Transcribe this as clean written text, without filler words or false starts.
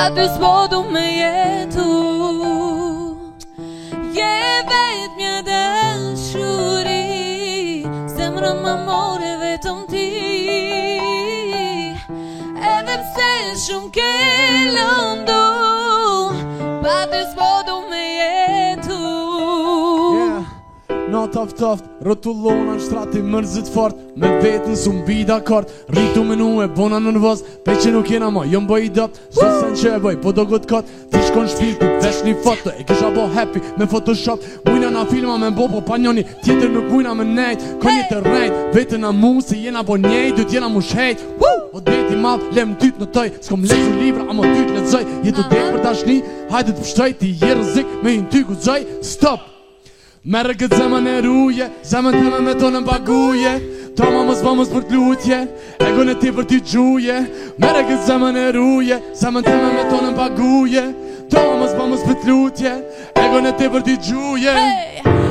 Pa ty s'po du me jetu. Je vet mja dashuri, zemrën më more vetëm ti. Edhe pse shumë ke lëndu, pa ty s'po du me jetu. Not aftoft, rëtullona në shtrati mërzit fort, me vetën su mbi dakord. Rritu me nu e bona nervoz, pe që nuk jena ma, jëm bëj i dopt. Së sen që e bëj, po do gëtë kot. Ti shkon shpil, ku vesh një foto, e kisha bo happy me photoshop. Mujna na filma me mbo, po pa njoni tjetër nuk mujna me nejt. Ka një të rejt, vetën a mu, se jena bo njejt, du t'jena mu shhejt. O deti map, lem tyt në toj, s'kom lezu libra, ama tyt lezoj. Jetu det për tashni, hajde t'pështoj, ti je rëzik, me hin ty ku zoj. Stop! Merë këtë zemën e ruje, zemën teme me tonën baguje. Troma mos bëmës për t'lutje, egon e ti për t'i gjuje. Merë këtë zemën e ruje, zemën teme me tonën baguje. Troma mos bëmës për t'lutje, egon e ti për t'i gjuje.